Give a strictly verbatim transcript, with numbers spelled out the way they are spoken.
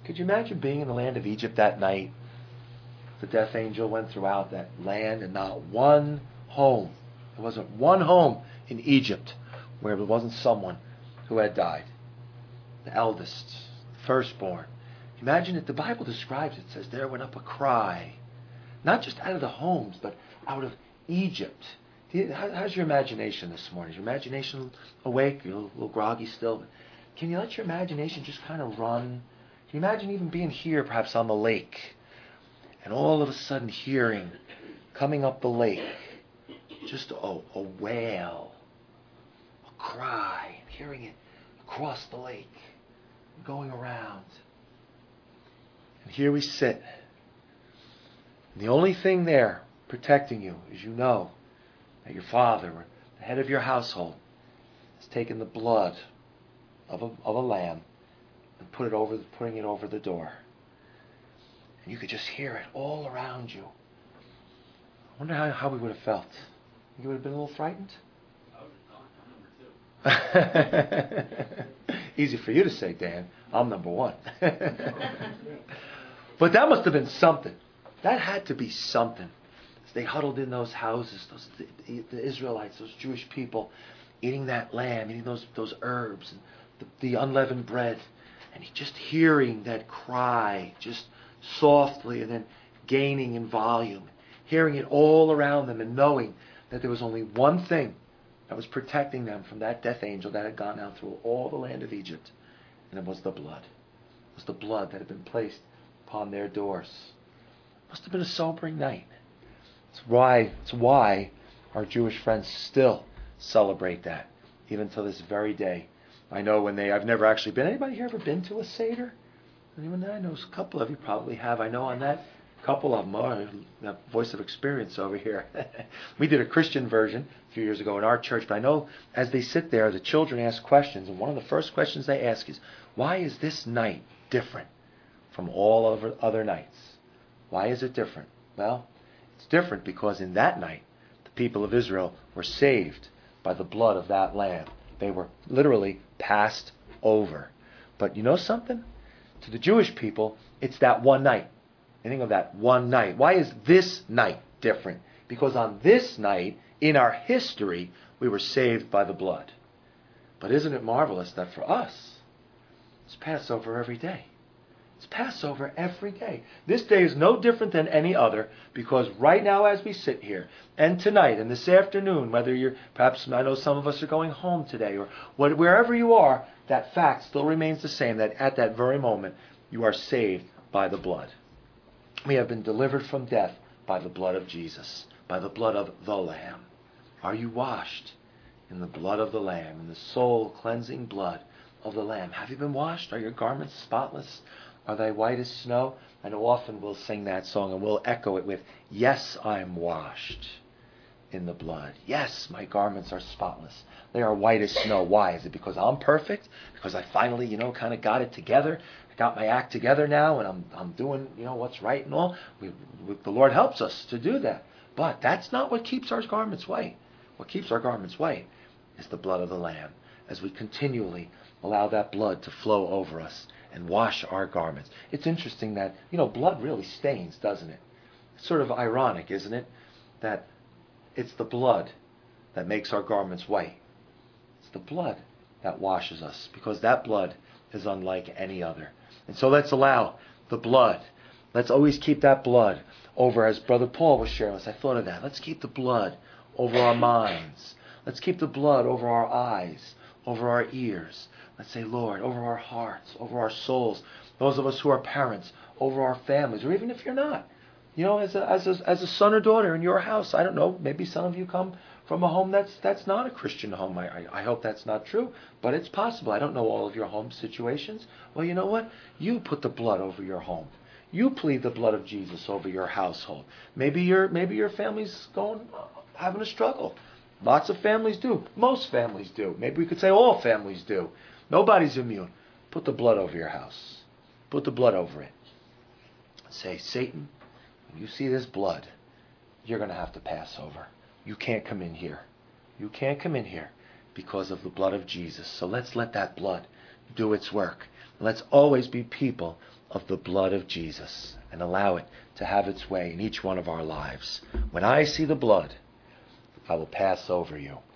Could you imagine being in the land of Egypt that night? The death angel went throughout that land, and not one home, there wasn't one home in Egypt where there wasn't someone who had died. The eldest, the firstborn. Imagine it, the Bible describes it, says there went up a cry, not just out of the homes, but out of Egypt. How's your imagination this morning? Is your imagination awake? You're a little, little groggy still. But can you let your imagination just kind of run? Can you imagine even being here, perhaps on the lake, and all of a sudden hearing, coming up the lake, just a, a wail, a cry, hearing it across the lake, going around. And here we sit. And the only thing there protecting you is you know that your father, or the head of your household, has taken the blood of a, of a lamb and put it over, putting it over the door. And you could just hear it all around you. I wonder how, how we would have felt. You would have been a little frightened? Easy for you to say, Dan. I'm number one. But that must have been something. That had to be something. As they huddled in those houses, those the, the Israelites, those Jewish people, eating that lamb, eating those those herbs, and the, the unleavened bread, and just hearing that cry, just softly, and then gaining in volume, hearing it all around them, and knowing that there was only one thing that was protecting them from that death angel that had gone out through all the land of Egypt, and it was the blood. It was the blood that had been placed upon their doors. It must have been a sobering night. It's why, it's why our Jewish friends still celebrate that, even to this very day. I know when they, I've never actually been, anybody here ever been to a Seder? Anyone there? I know a couple of you probably have. I know on that, couple of them, oh, that voice of experience over here. We did a Christian version a few years ago in our church, but I know as they sit there, the children ask questions, and one of the first questions they ask is, why is this night different from all other, other nights? Why is it different? Well, it's different because in that night, the people of Israel were saved by the blood of that lamb. They were literally passed over. But you know something? To the Jewish people, it's that one night. Think of that one night. Why is this night different? Because on this night, in our history, we were saved by the blood. But isn't it marvelous that for us, it's Passover every day. It's Passover every day. This day is no different than any other because right now as we sit here, and tonight and this afternoon, whether you're, perhaps I know some of us are going home today, or what, wherever you are, that fact still remains the same, that at that very moment, you are saved by the blood. We have been delivered from death by the blood of Jesus, by the blood of the Lamb. Are you washed in the blood of the Lamb, in the soul-cleansing blood of the Lamb? Have you been washed? Are your garments spotless? Are they white as snow? I know often we'll sing that song and we'll echo it with, yes, I'm washed in the blood. Yes, my garments are spotless. They are white as snow. Why? Is it because I'm perfect? Because I finally, you know, kind of got it together? Got my act together now, and I'm I'm doing, you know, what's right and all. We, we, the Lord helps us to do that. But that's not what keeps our garments white. What keeps our garments white is the blood of the Lamb, as we continually allow that blood to flow over us and wash our garments. It's interesting that, you know, blood really stains, doesn't it? It's sort of ironic, isn't it? That it's the blood that makes our garments white. It's the blood that washes us, because that blood is unlike any other. And so let's allow the blood. Let's always keep that blood over, as Brother Paul was sharing with us. I thought of that. Let's keep the blood over our minds. Let's keep the blood over our eyes, over our ears. Let's say, Lord, over our hearts, over our souls. Those of us who are parents, over our families, or even if you're not. You know, as a, as a, as a son or daughter in your house, I don't know, maybe some of you come from a home that's that's not a Christian home. I, I, I hope that's not true, but it's possible. I don't know all of your home situations. Well, you know what? You put the blood over your home. You plead the blood of Jesus over your household. Maybe your maybe your family's going having a struggle. Lots of families do. Most families do. Maybe we could say all families do. Nobody's immune. Put the blood over your house. Put the blood over it. Say, Satan, when you see this blood, you're going to have to pass over. You can't come in here. You can't come in here because of the blood of Jesus. So let's let that blood do its work. Let's always be people of the blood of Jesus and allow it to have its way in each one of our lives. When I see the blood, I will pass over you.